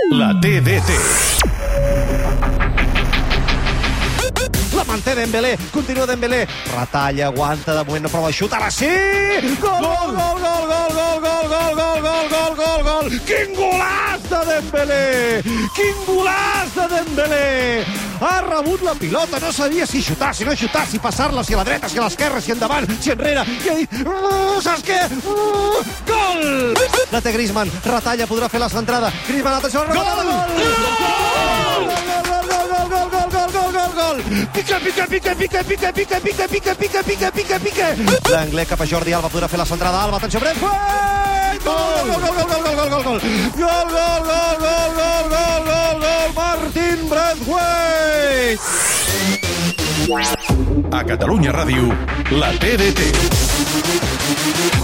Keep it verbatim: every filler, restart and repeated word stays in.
La T D T. La manté Dembélé, continua Dembélé, retalla, aguanta, de moment no prova de xut, ara sí! Gol, gol, gol, gol, gol, gol, gol, gol, gol, gol, gol, gol, gol! Quin golaç de Dembélé! Quin golaç de Dembélé! Ha rebut la pilota, no sabia si xutar, si no xutar, si passar-la, si a la dreta, si a l'esquerra, si endavant, si enrere, i ha dit, uh, saps què? Uh, gol! La té Griezmann, retalla, podrà fer la centrada, Griezmann, atenció, gol! Gol! Gol! Gol! Pica, pica, pica, pica, pica, pica, pica, pica, pica, pica, pica, pica. L'Anglès cap a Jordi Alba, podrà fer la centrada. Alba, atenció, Braithwaite! Gol, gol, gol, gol, gol, gol, gol, gol. Gol, gol, gol, gol, gol, gol, gol, gol, Martin Braithwaite! A Catalunya Ràdio, la T D T.